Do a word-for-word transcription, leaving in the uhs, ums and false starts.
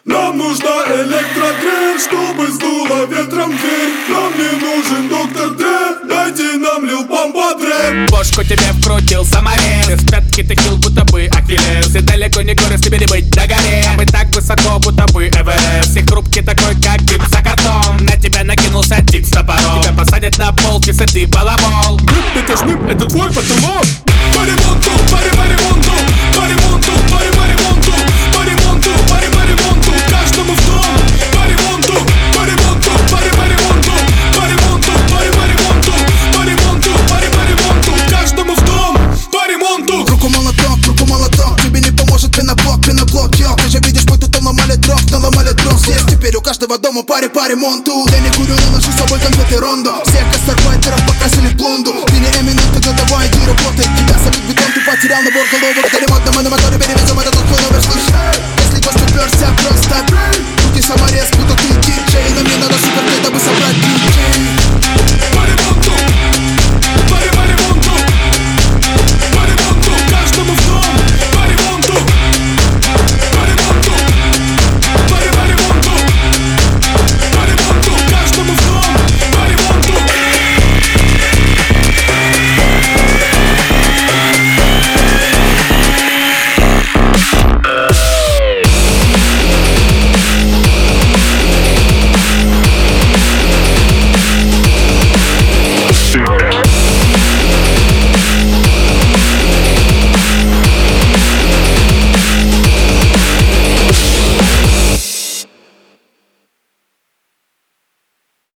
Нам нужна электрогрель, чтобы сдуло ветром дверь. Нам не нужен доктор Дре, дайте нам Лил Памп Дре. Бошку тебе вкрутил саморез, из пятки ты хил, будто бы Ахиллес. И далеко не горы, тебе не быть на горе. Мы так высоко, будто бы Эверест. И хрупкий такой, как гипсокартон. На тебя накинулся тип с топором. Тебя посадят на полчаса, ты балабол. Это шмып, это твой патамон. По ремонту, по ремонту, по ремонту, по ремонту, по ремонту, по ремонту, каждому в дом. По ремонту, по ремонту, по ремонту, по ремонту, по ремонту, по ремонту, по ремонту, каждому в дом. По ремонту. Руку молоток, руку молоток, тебе не поможет пеноблок, пеноблок, йо. Ты же видишь, мы тут наломали дров, наломали дров. Здесь теперь у каждого дома паре по ремонту. Я не курю, но ношу с собой конфеты рондо. Всех гастарбайтеров покрасили в блонду. Ты не Эминем, тогда давай, иди работай. Тебя забит бетон, ты потерял набор головок. Это ремонт на моем моторе, перевезем этот тот, кто номер, слышь. Если гость уперся,